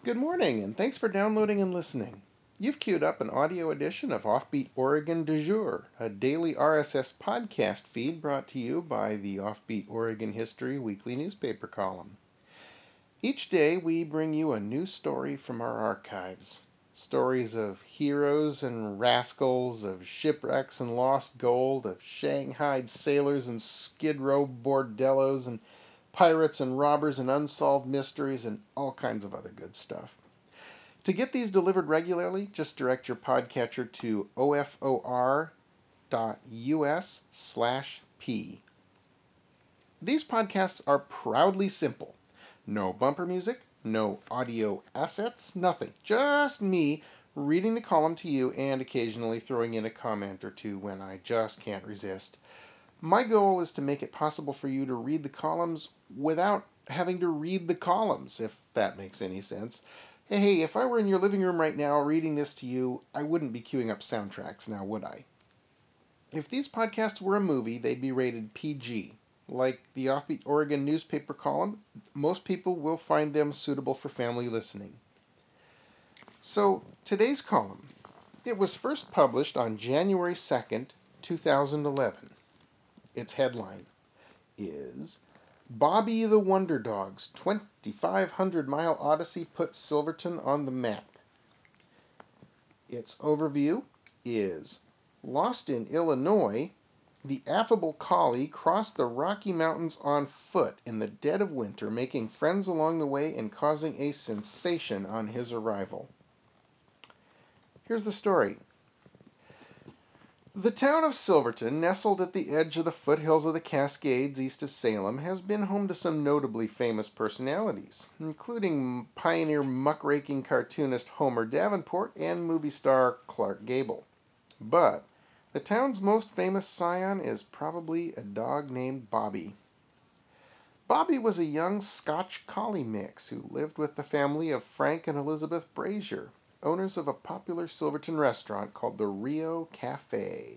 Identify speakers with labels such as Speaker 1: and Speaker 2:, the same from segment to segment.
Speaker 1: Good morning, and thanks for downloading and listening. You've queued up an audio edition of Offbeat Oregon du Jour, a daily RSS podcast feed brought to you by the Offbeat Oregon History weekly newspaper column. Each day, we bring you a new story from our archives. Stories of heroes and rascals, of shipwrecks and lost gold, of shanghaied sailors and skid row bordellos, and pirates and robbers and unsolved mysteries, and all kinds of other good stuff. To get these delivered regularly, just direct your podcatcher to ofor.us/p. These podcasts are proudly simple. No bumper music, no audio assets, nothing. Just me reading the column to you and occasionally throwing in a comment or two when I just can't resist. My goal is to make it possible for you to read the columns without having to read the columns, if that makes any sense. Hey, if I were in your living room right now reading this to you, I wouldn't be queuing up soundtracks now, would I? If these podcasts were a movie, they'd be rated PG. Like the Offbeat Oregon newspaper column, most people will find them suitable for family listening. So, today's column. It was first published on January 2nd, 2011. Its headline is Bobby the Wonder Dog's 2,500-mile odyssey put Silverton on the map. Its overview is Lost in Illinois, the affable collie crossed the Rocky Mountains on foot in the dead of winter, making friends along the way and causing a sensation on his arrival. Here's the story. The town of Silverton, nestled at the edge of the foothills of the Cascades east of Salem, has been home to some notably famous personalities, including pioneer muckraking cartoonist Homer Davenport and movie star Clark Gable. But the town's most famous scion is probably a dog named Bobby. Bobby was a young Scotch collie mix who lived with the family of Frank and Elizabeth Brazier, owners of a popular Silverton restaurant called the Rio Cafe.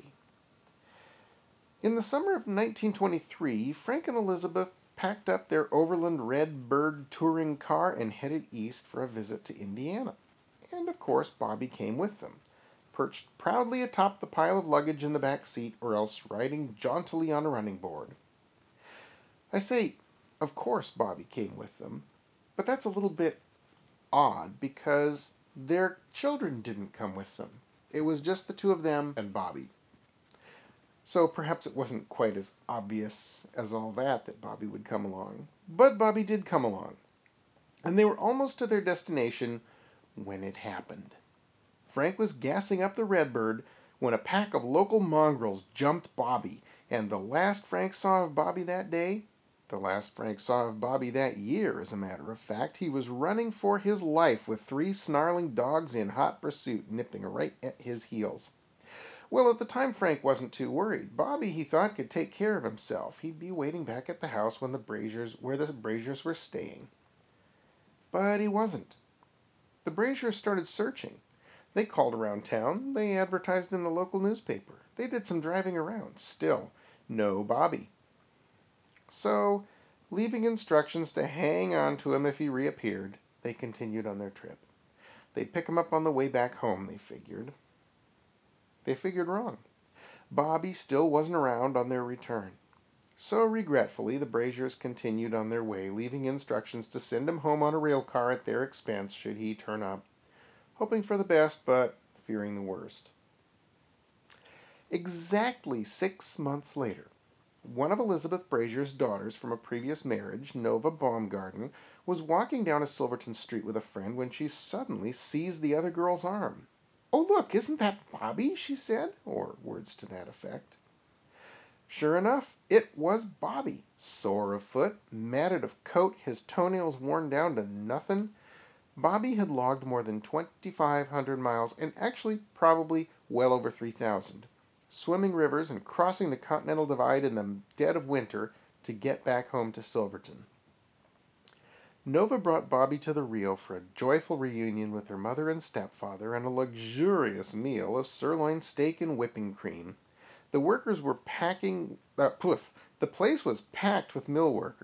Speaker 1: In the summer of 1923, Frank and Elizabeth packed up their Overland Red Bird touring car and headed east for a visit to Indiana. And of course, Bobby came with them, perched proudly atop the pile of luggage in the back seat, or else riding jauntily on a running board. I say, of course Bobby came with them, but that's a little bit odd because their children didn't come with them. It was just the two of them and Bobby. So perhaps it wasn't quite as obvious as all that Bobby would come along. But Bobby did come along. And they were almost to their destination when it happened. Frank was gassing up the Redbird when a pack of local mongrels jumped Bobby, and the last Frank saw of Bobby that day, the last Frank saw of Bobby that year, as a matter of fact, he was running for his life with 3 snarling dogs in hot pursuit, nipping right at his heels. Well, at the time, Frank wasn't too worried. Bobby, he thought, could take care of himself. He'd be waiting back at the house where the Braziers were staying. But he wasn't. The Braziers started searching. They called around town. They advertised in the local newspaper. They did some driving around. Still, no Bobby. So, leaving instructions to hang on to him if he reappeared, they continued on their trip. They'd pick him up on the way back home, they figured. They figured wrong. Bobby still wasn't around on their return. So, regretfully, the Braziers continued on their way, leaving instructions to send him home on a rail car at their expense should he turn up, hoping for the best but fearing the worst. Exactly 6 months later, one of Elizabeth Brazier's daughters from a previous marriage, Nova Baumgarten, was walking down a Silverton street with a friend when she suddenly seized the other girl's arm. "Oh, look, isn't that Bobby?" she said, or words to that effect. Sure enough, it was Bobby, sore of foot, matted of coat, his toenails worn down to nothing. Bobby had logged more than 2,500 miles, and actually probably well over 3,000. Swimming rivers and crossing the Continental Divide in the dead of winter to get back home to Silverton. Nova brought Bobby to the Rio for a joyful reunion with her mother and stepfather and a luxurious meal of sirloin steak and whipping cream. The workers were the place was packed with mill workers.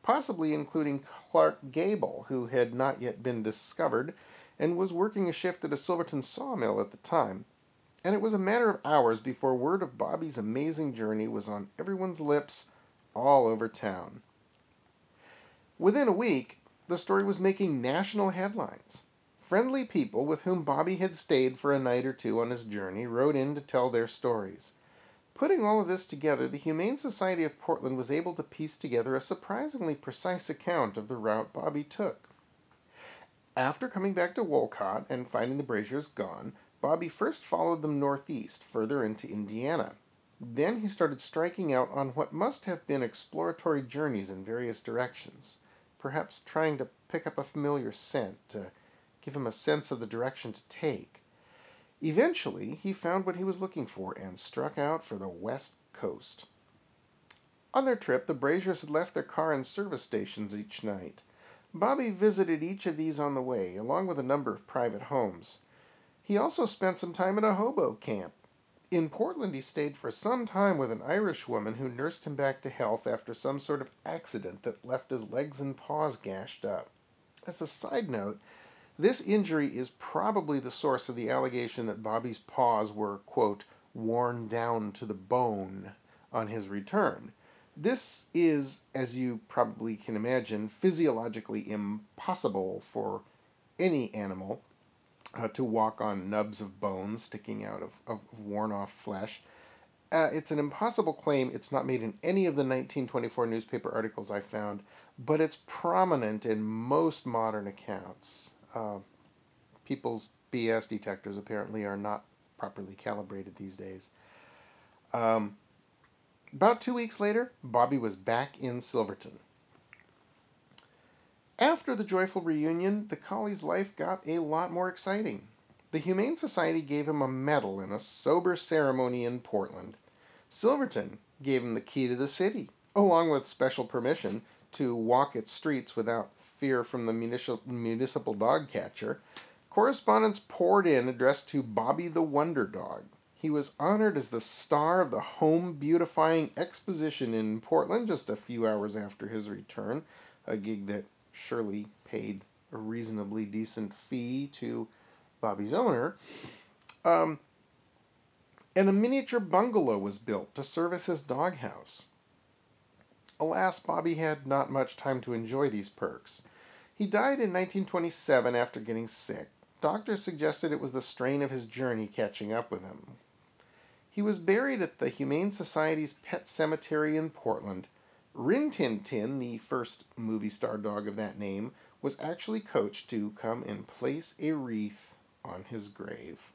Speaker 1: possibly including Clark Gable, who had not yet been discovered and was working a shift at a Silverton sawmill at the time. And it was a matter of hours before word of Bobby's amazing journey was on everyone's lips all over town. Within a week, the story was making national headlines. Friendly people with whom Bobby had stayed for a night or two on his journey wrote in to tell their stories. Putting all of this together, the Humane Society of Portland was able to piece together a surprisingly precise account of the route Bobby took. After coming back to Wolcott and finding the Braziers gone, Bobby first followed them northeast, further into Indiana. Then he started striking out on what must have been exploratory journeys in various directions, perhaps trying to pick up a familiar scent to give him a sense of the direction to take. Eventually, he found what he was looking for and struck out for the west coast. On their trip, the Braziers had left their car in service stations each night. Bobby visited each of these on the way, along with a number of private homes. He also spent some time at a hobo camp. In Portland, he stayed for some time with an Irish woman who nursed him back to health after some sort of accident that left his legs and paws gashed up. As a side note, this injury is probably the source of the allegation that Bobby's paws were, quote, worn down to the bone on his return. This is, as you probably can imagine, physiologically impossible for any animal to walk on nubs of bone sticking out of worn off flesh. It's an impossible claim. It's not made in any of the 1924 newspaper articles I found, but it's prominent in most modern accounts. People's BS detectors apparently are not properly calibrated these days. About 2 weeks later, Bobby was back in Silverton. After the joyful reunion, the collie's life got a lot more exciting. The Humane Society gave him a medal in a sober ceremony in Portland. Silverton gave him the key to the city, along with special permission to walk its streets without fear from the municipal dog catcher. Correspondence poured in addressed to Bobby the Wonder Dog. He was honored as the star of the Home Beautifying Exposition in Portland just a few hours after his return, a gig that surely paid a reasonably decent fee to Bobby's owner. And a miniature bungalow was built to serve as his doghouse. Alas, Bobby had not much time to enjoy these perks. He died in 1927 after getting sick. Doctors suggested it was the strain of his journey catching up with him. He was buried at the Humane Society's pet cemetery in Portland. Rin Tin Tin, the first movie star dog of that name, was actually coached to come and place a wreath on his grave.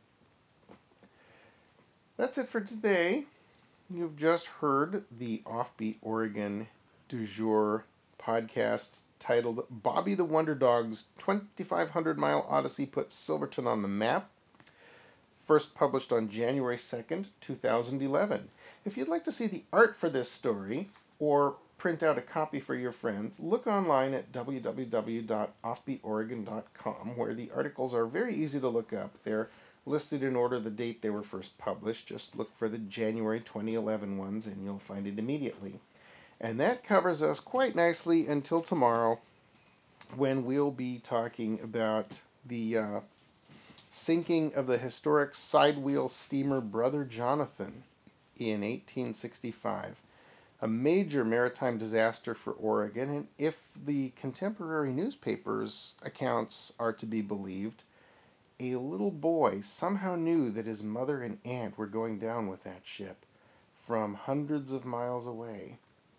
Speaker 1: That's it for today. You've just heard the Offbeat Oregon du jour podcast titled Bobby the Wonder Dog's 2,500-mile odyssey puts Silverton on the map. First published on January 2nd, 2011. If you'd like to see the art for this story or print out a copy for your friends, look online at www.offbeatoregon.com, where the articles are very easy to look up. They're listed in order the date they were first published. Just look for the January 2011 ones and you'll find it immediately. And that covers us quite nicely until tomorrow, when we'll be talking about the sinking of the historic sidewheel steamer Brother Jonathan in 1865. A major maritime disaster for Oregon, and if the contemporary newspapers' accounts are to be believed, a little boy somehow knew that his mother and aunt were going down with that ship from hundreds of miles away.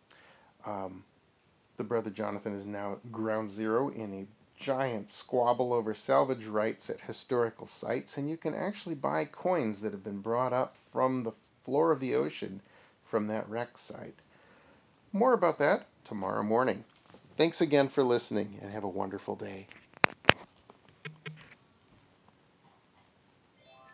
Speaker 1: The Brother Jonathan is now at ground zero in a giant squabble over salvage rights at historical sites, and you can actually buy coins that have been brought up from the floor of the ocean from that wreck site. More about that tomorrow morning. Thanks again for listening, and have a wonderful day.